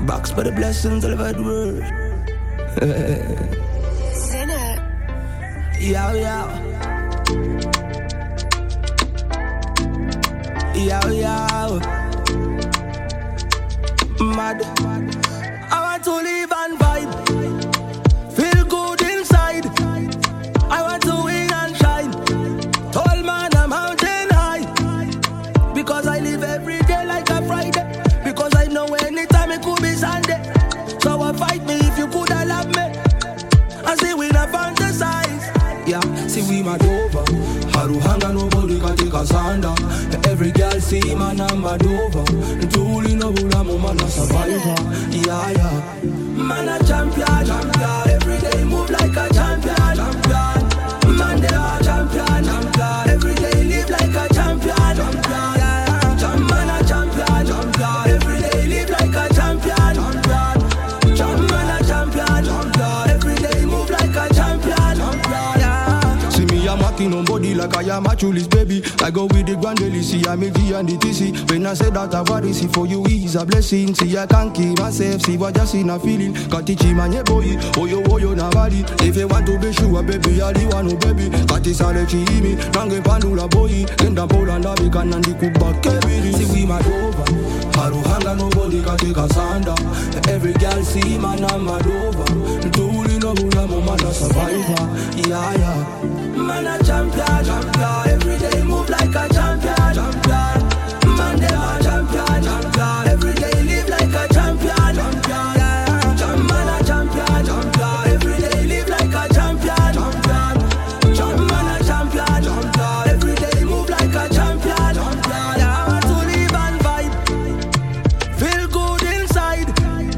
Box for the blessings of the word. Sinner. Yo, yo. Yo, yo. Mad. I want to live and vibe. Feel good inside. I want to win and shine. Tall man, I'm mountain high. Because I live every day like a Friday. Because I know anytime it could be Sunday. So fight me if you could have loved me. I say we not fantasize. Yeah, see we mad over. Haruhanga nobody can take us under. Every girl see man I'm mad over. Truly no bula man a survivor. Yeah, yeah. Man a champion, champion. Every day move like a champion, champion. Man they are champion, champion. Every day live like a champion, champion. Yeah, man a champion, champion. Every day live like a champion, champion. Man a champion, champion. Every day move like a champion, champion. Yeah. See me I'm walking on body like I am a Chulis baby. I go with the grand see I'm a G and the TC. When I say that I worry, see for you is a blessing. See I can't keep myself, see what just in a feeling. Got teach him and your boy, oh yo nobody. If you want to be sure, baby, I the one, oh baby. Got this all the me, nange pandula boy. Then the bowl and the beacon and the cook back every. See we mad over. Haruhanga nobody can take us under. Every girl see man I'm mad over. Truly no bula man a survivor. Yeah, yeah. Man a champion, champion. Every day move like a champion, champion. Man they are champion, champion. Every day live like a champion, champion. Yeah. Man a champion, champion. Every day live like a champion, champion. Man a champion, champion. Every day move like a champion, champion. Yeah, I want to live and vibe. Feel good inside.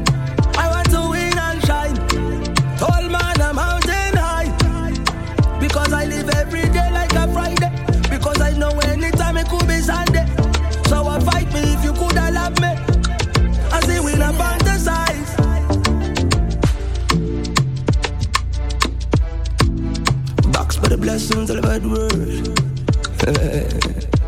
I want to win and shine. Tall man, I'm mountain high. Because I live every day like a Friday. Because I know anytime it could be Sunday. So fight me if you could have loved me. I say we not fantasize. Box for the blessings of the word.